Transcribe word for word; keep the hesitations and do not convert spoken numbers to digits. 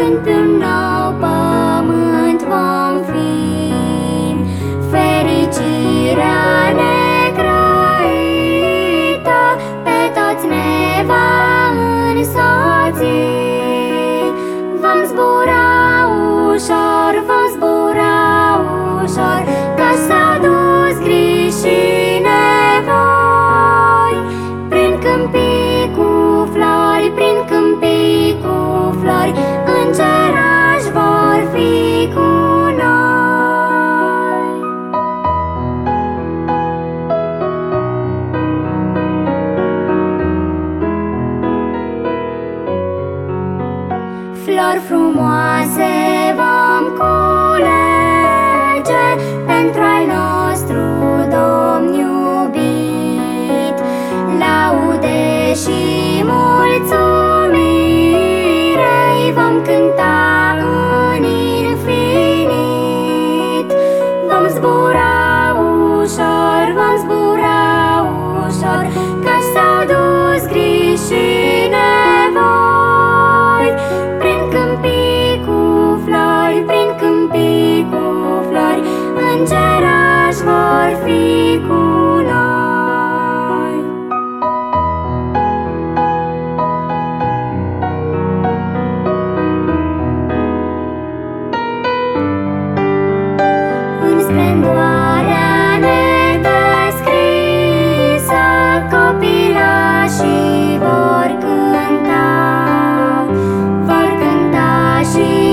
pe un nou pământ vom fi. Fericirea necrăită pe toți ne va însoți. Vom zbura ușor, vom zbura ușor, că s-au dus griji și nevoi. Prin câmpii cu flori, prin câmpii cu flori, îngerași vor fi cu noi. Flori frumoase vom culege pentru al nostru Domn iubit. Laude și mulțumire îi vom cânta în infinit. Vom zbura ușor, vom zbura ușor, că s-au dus griji și nevoi. Prin câmpii cu flori, prin câmpii cu flori, îngerași vor fi cu noi. În splendoarea nedescrisă, copilașii vor cânta, vor cânta și